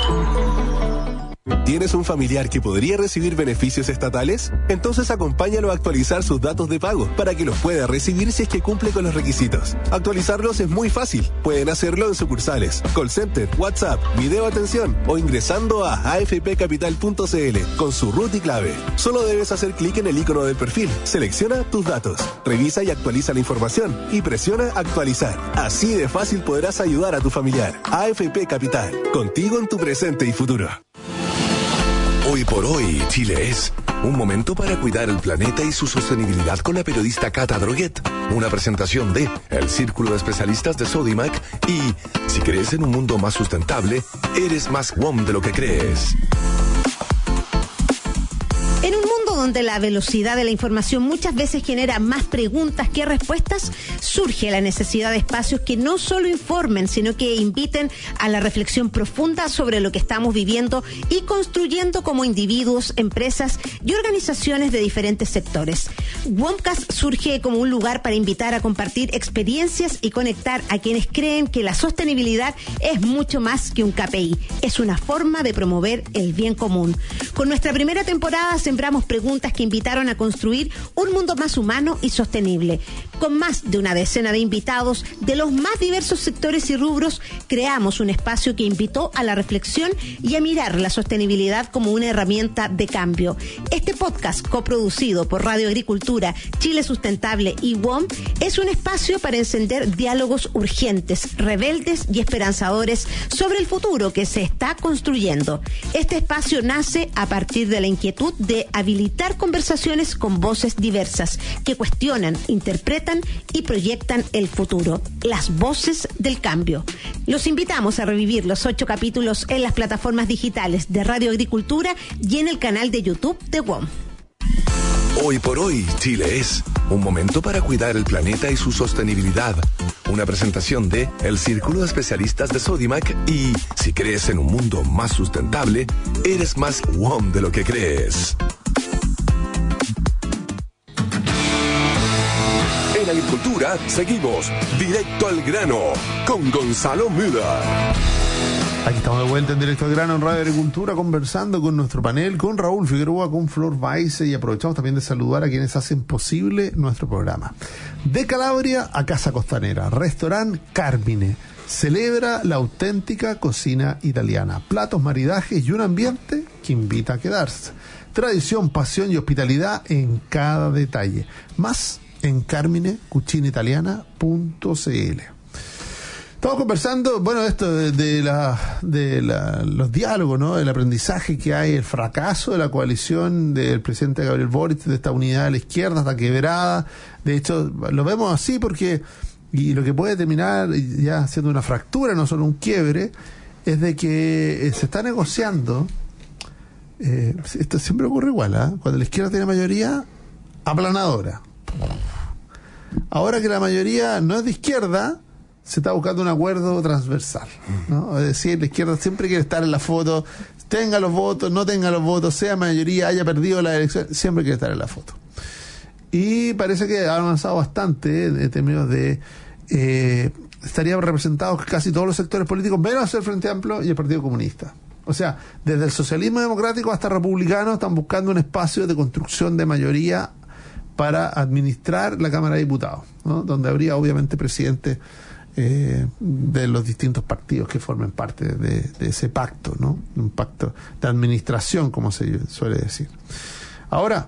¿Tienes un familiar que podría recibir beneficios estatales? Entonces acompáñalo a actualizar sus datos de pago para que los pueda recibir si es que cumple con los requisitos. Actualizarlos es muy fácil. Pueden hacerlo en sucursales, call center, WhatsApp, video atención o ingresando a afpcapital.cl con su RUT y clave. Solo debes hacer clic en el icono del perfil, selecciona tus datos, revisa y actualiza la información y presiona actualizar. Así de fácil podrás ayudar a tu familiar. AFP Capital, contigo en tu presente y futuro. Hoy por hoy, Chile es un momento para cuidar el planeta y su sostenibilidad con la periodista Cata Droguet. Una presentación de el Círculo de Especialistas de Sodimac y si crees en un mundo más sustentable, eres más WOM de lo que crees. En un mundo donde la velocidad de la información muchas veces genera más preguntas que respuestas, surge la necesidad de espacios que no solo informen, sino que inviten a la reflexión profunda sobre lo que estamos viviendo y construyendo como individuos, empresas y organizaciones de diferentes sectores. WOMcast surge como un lugar para invitar a compartir experiencias y conectar a quienes creen que la sostenibilidad es mucho más que un KPI, es una forma de promover el bien común. Con nuestra primera temporada sembramos preguntas que invitaron a construir un mundo más humano y sostenible. Con más de una decena de invitados de los más diversos sectores y rubros, creamos un espacio que invitó a la reflexión y a mirar la sostenibilidad como una herramienta de cambio. Este podcast, coproducido por Radio Agricultura, Chile Sustentable y WOM, es un espacio para encender diálogos urgentes, rebeldes y esperanzadores sobre el futuro que se está construyendo. Este espacio nace a partir de la inquietud de habilitar conversaciones con voces diversas que cuestionan, interpretan y proyectan el futuro. Las voces del cambio. Los invitamos a revivir los 8 capítulos en las plataformas digitales de Radio Agricultura y en el canal de YouTube de WOM. Hoy por hoy, Chile es un momento para cuidar el planeta y su sostenibilidad. Una presentación de el Círculo de Especialistas de Sodimac y si crees en un mundo más sustentable, eres más WOM de lo que crees. En Agricultura seguimos directo al grano con Gonzalo Müller. Aquí estamos de vuelta en Directo al Grano en Radio Agricultura, conversando con nuestro panel, con Raúl Figueroa, con Flor Baise, y aprovechamos también de saludar a quienes hacen posible nuestro programa. De Calabria a Casa Costanera, Restaurant Carmine celebra la auténtica cocina italiana, platos, maridajes y un ambiente que invita a quedarse. Tradición, pasión y hospitalidad en cada detalle. Más en carminecucinaitaliana.cl. Estamos conversando, bueno, esto de los diálogos, ¿no? El aprendizaje que hay, el fracaso de la coalición del presidente Gabriel Boric, de esta unidad de la izquierda, esta quebrada. De hecho, lo vemos así porque, y lo que puede terminar ya siendo una fractura, no solo un quiebre, es de que se está negociando. Esto siempre ocurre igual, ¿eh? Cuando la izquierda tiene mayoría, aplanadora. Ahora que la mayoría no es de izquierda, se está buscando un acuerdo transversal, ¿no? Es decir, la izquierda siempre quiere estar en la foto, tenga los votos, no tenga los votos, sea mayoría, haya perdido la elección, siempre quiere estar en la foto. Y parece que ha avanzado bastante en términos de estarían representados casi todos los sectores políticos, menos el Frente Amplio y el Partido Comunista. O sea, desde el socialismo democrático hasta republicanos están buscando un espacio de construcción de mayoría para administrar la Cámara de Diputados, ¿no? Donde habría obviamente presidentes de los distintos partidos que formen parte de ese pacto, ¿no? Un pacto de administración, como se suele decir. Ahora,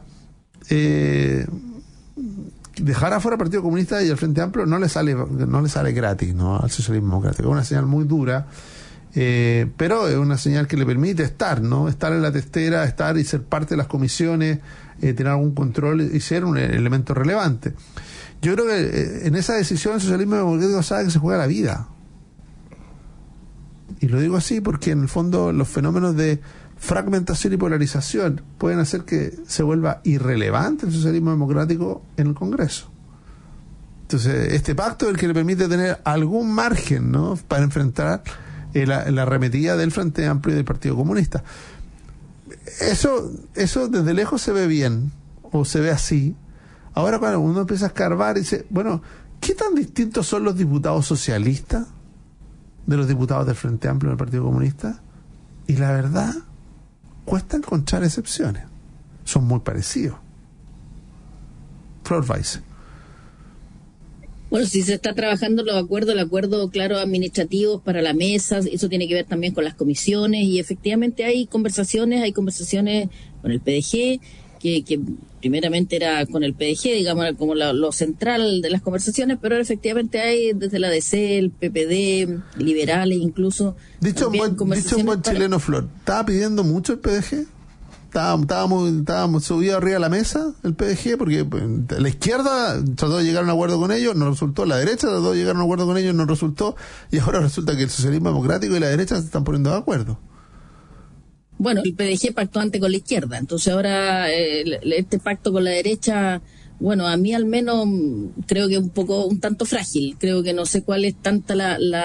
dejar afuera al Partido Comunista y al Frente Amplio no le sale gratis, ¿no? Al socialismo democrático. Es una señal muy dura, pero es una señal que le permite estar, ¿no? Estar en la testera, estar y ser parte de las comisiones, tener algún control y ser un elemento relevante. Yo creo que en esa decisión el socialismo democrático sabe que se juega la vida. Y lo digo así porque en el fondo los fenómenos de fragmentación y polarización pueden hacer que se vuelva irrelevante el socialismo democrático en el Congreso. Entonces, este pacto es el que le permite tener algún margen, ¿no? Para enfrentar la arremetida del Frente Amplio y del Partido Comunista. Eso desde lejos se ve bien, o se ve así. Ahora cuando uno empieza a escarbar y dice, bueno, ¿qué tan distintos son los diputados socialistas de los diputados del Frente Amplio y del Partido Comunista? Y la verdad, cuesta encontrar excepciones. Son muy parecidos. Flor Weiss. Bueno, si se está trabajando los acuerdos, el acuerdo, claro, administrativos para la mesa, eso tiene que ver también con las comisiones, y efectivamente hay conversaciones con el PDG, que primeramente era con el PDG, digamos, como lo central de las conversaciones, pero efectivamente hay desde la DC, el PPD, liberales incluso. Dicho un buen chileno, Flor, ¿estaba pidiendo mucho el PDG? Estábamos subidos arriba de la mesa el PDG, porque la izquierda trató de llegar a un acuerdo con ellos, no resultó, la derecha trató de llegar a un acuerdo con ellos, no resultó, y ahora resulta que el socialismo democrático y la derecha se están poniendo de acuerdo. Bueno, el PDG pactó antes con la izquierda, entonces ahora este pacto con la derecha, bueno, a mí al menos creo que un tanto frágil. Creo que no sé cuál es tanta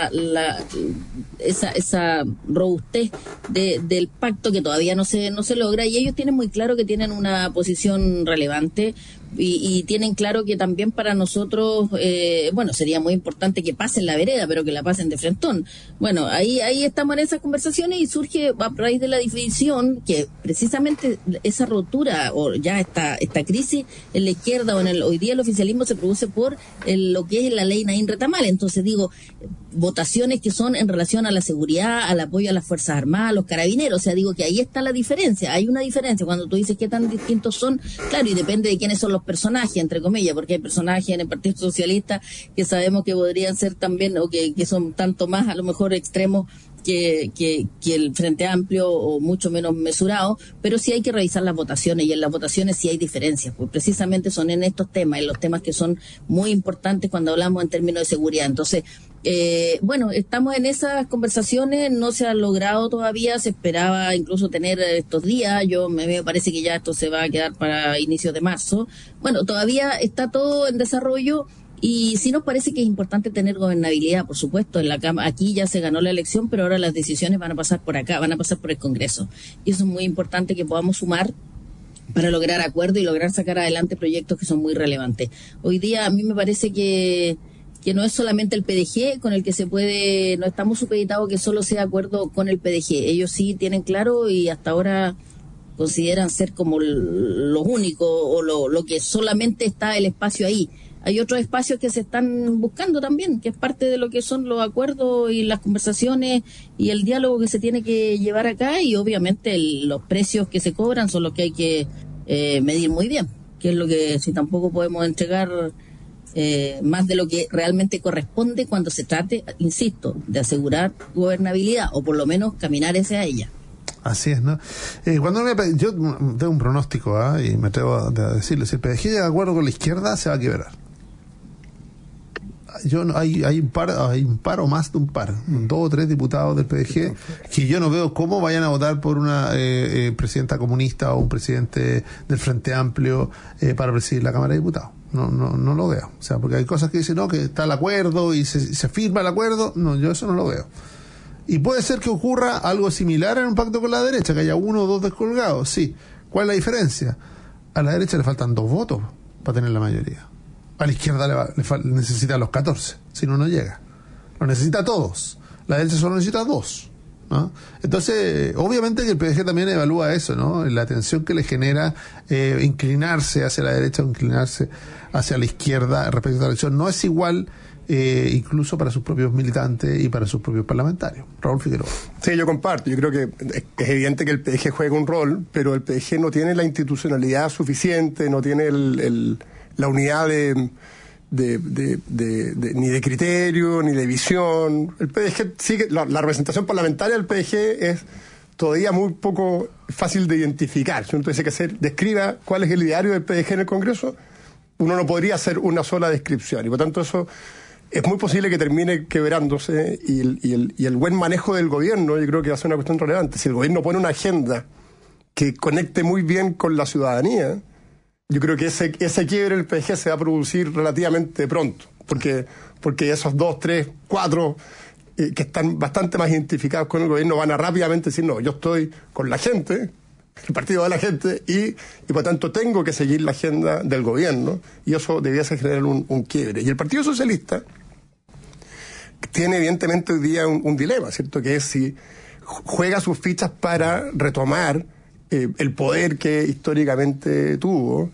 esa robustez del pacto, que todavía no se logra, y ellos tienen muy claro que tienen una posición relevante y tienen claro que también para nosotros, sería muy importante que pasen la vereda, pero que la pasen de frentón. Bueno, ahí estamos en esas conversaciones y surge a raíz de la división que precisamente esa rotura o ya esta crisis en la izquierda o hoy día el oficialismo se produce por lo que es la ley Naín Retamal. Entonces digo, votaciones que son en relación a la seguridad, al apoyo a las Fuerzas Armadas, a los carabineros, o sea, digo que ahí está la diferencia, hay una diferencia cuando tú dices qué tan distintos son, claro, y depende de quiénes son los personajes, entre comillas, porque hay personajes en el Partido Socialista que sabemos que podrían ser también, o que son tanto más a lo mejor extremos que el Frente Amplio o mucho menos mesurado, pero sí hay que revisar las votaciones, y en las votaciones sí hay diferencias, pues precisamente son en estos temas, en los temas que son muy importantes cuando hablamos en términos de seguridad. Entonces, estamos en esas conversaciones, no se ha logrado todavía, se esperaba incluso tener estos días, me parece que ya esto se va a quedar para inicios de marzo. Bueno, todavía está todo en desarrollo. Y sí nos parece que es importante tener gobernabilidad, por supuesto, en la Cámara. Aquí ya se ganó la elección, pero ahora las decisiones van a pasar por acá, van a pasar por el Congreso. Y eso es muy importante que podamos sumar para lograr acuerdo y lograr sacar adelante proyectos que son muy relevantes. Hoy día a mí me parece que no es solamente el PDG con el que se puede, no estamos supeditados que solo sea acuerdo con el PDG. Ellos sí tienen claro y hasta ahora consideran ser como lo único o lo que solamente está el espacio ahí. Hay otros espacios que se están buscando también, que es parte de lo que son los acuerdos y las conversaciones y el diálogo que se tiene que llevar acá, y obviamente los precios que se cobran son los que hay que medir muy bien, que es lo que si tampoco podemos entregar más de lo que realmente corresponde cuando se trate, insisto, de asegurar gobernabilidad o por lo menos caminar hacia ella. Así es, ¿no? Yo tengo un pronóstico, y me atrevo a decirle, si el PDG llega de acuerdo con la izquierda, se va a quebrar. Hay un par o más de un par, 2 o 3 diputados del PDG que yo no veo cómo vayan a votar por una presidenta comunista o un presidente del Frente Amplio para presidir la Cámara de Diputados. No lo veo. O sea, porque hay cosas que dicen, no, que está el acuerdo y se firma el acuerdo. No, yo eso no lo veo. Y puede ser que ocurra algo similar en un pacto con la derecha, que haya 1 o 2 descolgados, sí. ¿Cuál es la diferencia? A la derecha le faltan 2 votos para tener la mayoría. A la izquierda necesita los 14, si no llega. Lo necesita todos. La derecha solo necesita 2. ¿No? Entonces, obviamente que el PDG también evalúa eso, ¿no? La tensión que le genera inclinarse hacia la derecha o inclinarse hacia la izquierda respecto a la elección no es igual, incluso para sus propios militantes y para sus propios parlamentarios. Raúl Figueroa. Sí, yo comparto. Yo creo que es evidente que el PDG juega un rol, pero el PDG no tiene la institucionalidad suficiente, no tiene la unidad ni de criterio, ni de visión. El PDG sigue, la representación parlamentaria del PDG es todavía muy poco fácil de identificar. Si uno dice que describa cuál es el ideario del PDG en el Congreso, uno no podría hacer una sola descripción. Y por tanto eso es muy posible que termine quebrándose y el buen manejo del gobierno, yo creo que va a ser una cuestión relevante. Si el gobierno pone una agenda que conecte muy bien con la ciudadanía, yo creo que ese quiebre del PDG se va a producir relativamente pronto, porque esos 2, 3, 4 que están bastante más identificados con el gobierno van a rápidamente decir, no, yo estoy con la gente, el partido de la gente, y por tanto tengo que seguir la agenda del gobierno, y eso debiese generar un quiebre. Y el Partido Socialista tiene evidentemente hoy día un dilema, ¿cierto? Que es si juega sus fichas para retomar el poder que históricamente tuvo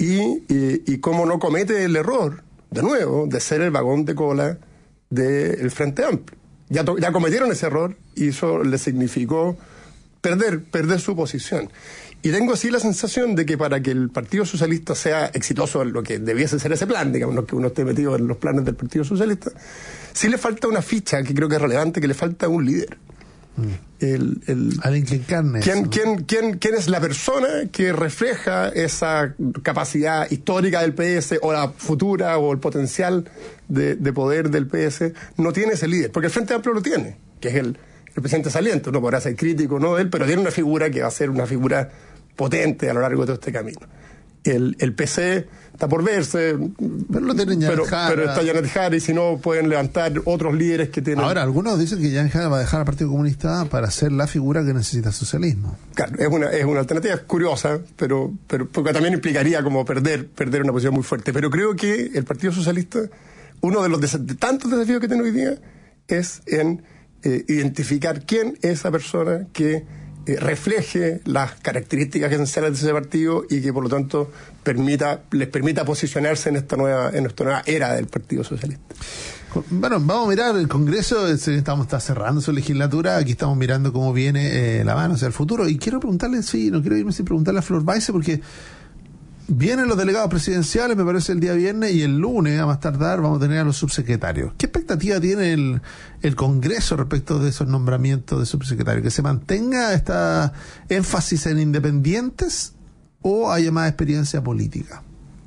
y cómo no comete el error, de nuevo, de ser el vagón de cola del Frente Amplio. Ya cometieron ese error y eso le significó perder su posición. Y tengo así la sensación de que para que el Partido Socialista sea exitoso en lo que debiese ser ese plan, digamos, no que uno esté metido en los planes del Partido Socialista, sí le falta una ficha que creo que es relevante, que le falta un líder. Alguien que encarne ¿Quién es la persona que refleja esa capacidad histórica del PS o la futura o el potencial de poder del PS? No tiene ese líder, porque el Frente Amplio lo tiene, que es el presidente saliente. Uno podrá ser crítico no de él, pero tiene una figura que va a ser una figura potente a lo largo de todo este camino. El PC está por verse, pero está Janet Jara, y si no pueden levantar otros líderes que tienen. Ahora, algunos dicen que Janet Jara va a dejar al Partido Comunista para ser la figura que necesita el socialismo. Claro, es una alternativa curiosa, pero porque también implicaría como perder una posición muy fuerte. Pero creo que el Partido Socialista, uno de los tantos desafíos que tiene hoy día, es en identificar quién es esa persona que refleje las características esenciales de ese partido y que por lo tanto les permita posicionarse en esta nueva era del Partido Socialista. Bueno, vamos a mirar el Congreso, está cerrando su legislatura, aquí estamos mirando cómo viene la mano hacia el futuro, y quiero preguntarle, no quiero irme sin preguntarle a Flor Baise, porque vienen los delegados presidenciales, me parece el día viernes, y el lunes, a más tardar, vamos a tener a los subsecretarios. ¿Qué expectativa tiene el Congreso respecto de esos nombramientos de subsecretarios? ¿Que se mantenga esta énfasis en independientes o haya más experiencia política?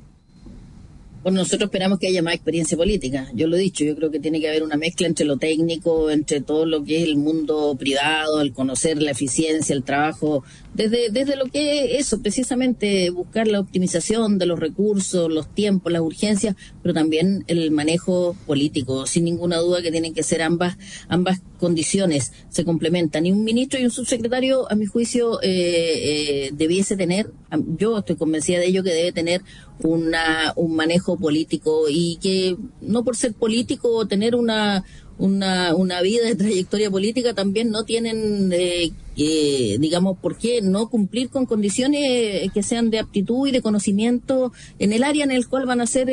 Bueno, nosotros esperamos que haya más experiencia política. Yo lo he dicho, yo creo que tiene que haber una mezcla entre lo técnico, entre todo lo que es el mundo privado, el conocer la eficiencia, el trabajo, desde lo que es eso, precisamente buscar la optimización de los recursos, los tiempos, las urgencias, pero también el manejo político. Sin ninguna duda que tienen que ser ambas condiciones, se complementan. Y un ministro y un subsecretario, a mi juicio, debiese tener, yo estoy convencida de ello, que debe tener un manejo político, y que no por ser político o tener una vida de trayectoria política también no tienen digamos, por qué no cumplir con condiciones que sean de aptitud y de conocimiento en el área en el cual van a ser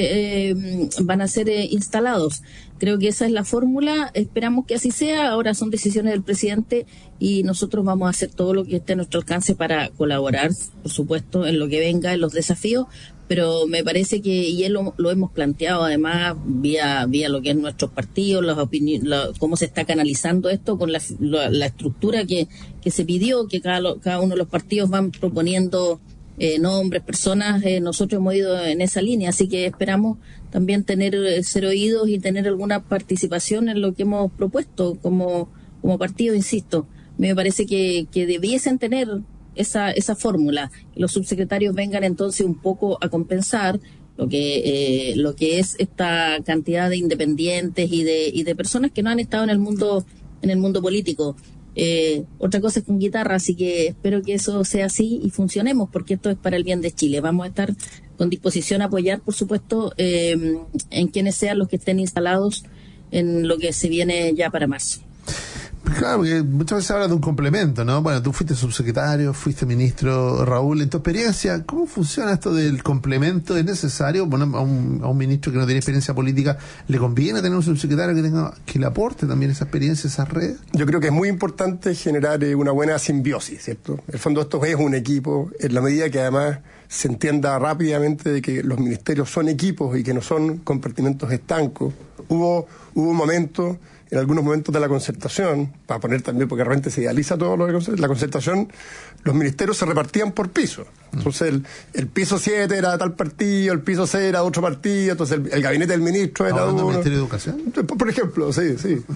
instalados. Creo que esa es la fórmula, esperamos que así sea. Ahora son decisiones del presidente y nosotros vamos a hacer todo lo que esté a nuestro alcance para colaborar, por supuesto, en lo que venga, en los desafíos, pero me parece que, y él lo hemos planteado además vía lo que es nuestros partidos, las opiniones, cómo se está canalizando esto con la estructura que se pidió, que cada uno de los partidos van proponiendo nombres, personas. Nosotros hemos ido en esa línea, así que esperamos también ser oídos y tener alguna participación en lo que hemos propuesto como partido, insisto. Me parece que debiesen tener esa fórmula. Los subsecretarios vengan entonces un poco a compensar lo que es esta cantidad de independientes y de personas que no han estado en el mundo político. Otra cosa es con guitarra, así que espero que eso sea así y funcionemos, porque esto es para el bien de Chile. Vamos a estar con disposición a apoyar, por supuesto, en quienes sean los que estén instalados en lo que se viene ya para marzo. Claro, porque muchas veces habla de un complemento, ¿no? Bueno, tú fuiste subsecretario, fuiste ministro, Raúl. En tu experiencia, ¿cómo funciona esto del complemento? ¿Es necesario? Bueno, a un ministro que no tiene experiencia política, ¿le conviene tener un subsecretario que le aporte también esa experiencia, esas redes? Yo creo que es muy importante generar una buena simbiosis, ¿cierto? En el fondo esto es un equipo, en la medida que además se entienda rápidamente de que los ministerios son equipos y que no son compartimentos estancos. Hubo un momento, en algunos momentos de la concertación, para poner también, porque realmente se idealiza todo lo de la concertación, los ministerios se repartían por piso. Entonces el piso 7 era de tal partido, el piso 6 era de otro partido, entonces el gabinete del ministro era de uno. ¿Ministerio de Educación? Por ejemplo, sí,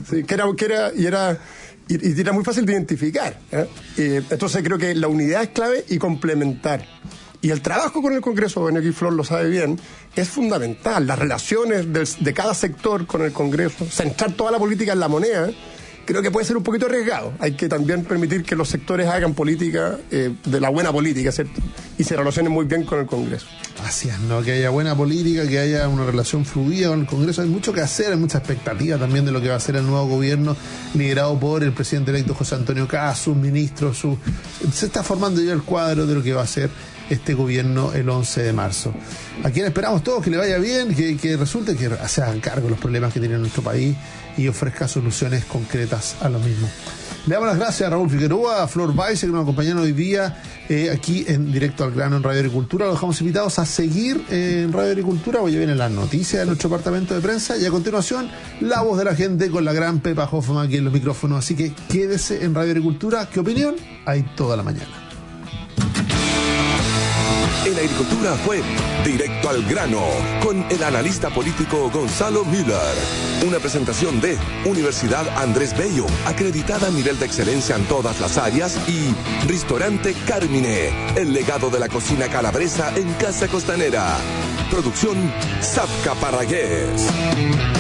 que era muy fácil de identificar, ¿eh? Entonces creo que la unidad es clave y complementar. Y el trabajo con el Congreso, bueno, aquí Flor lo sabe bien, es fundamental. Las relaciones de cada sector con el Congreso, centrar toda la política en la moneda, creo que puede ser un poquito arriesgado. Hay que también permitir que los sectores hagan política, de la buena política, ¿cierto? Y se relacionen muy bien con el Congreso. Así es, ¿no? Que haya buena política, que haya una relación fluida con el Congreso. Hay mucho que hacer, hay mucha expectativa también de lo que va a hacer el nuevo gobierno liderado por el presidente electo José Antonio Kast, sus ministros. Se está formando ya el cuadro de lo que va a ser este gobierno el 11 de marzo. A quien esperamos todos que le vaya bien, que resulte que se hagan cargo de los problemas que tiene nuestro país y ofrezca soluciones concretas a lo mismo. Le damos las gracias a Raúl Figueroa, a Flor Baise, que nos acompañaron hoy día aquí en Directo al Grano en Radio Agricultura. Los dejamos invitados a seguir en Radio Agricultura. Hoy vienen las noticias de nuestro departamento de prensa y a continuación la voz de la gente con la gran Pepa Hoffman aquí en los micrófonos. Así que quédese en Radio Agricultura. ¿Qué opinión? Hay toda la mañana. En Agricultura fue Directo al Grano con el analista político Gonzalo Müller. Una presentación de Universidad Andrés Bello, acreditada a nivel de excelencia en todas las áreas, y Restaurante Carmine, el legado de la cocina calabresa en Casa Costanera. Producción Zapca Parragués.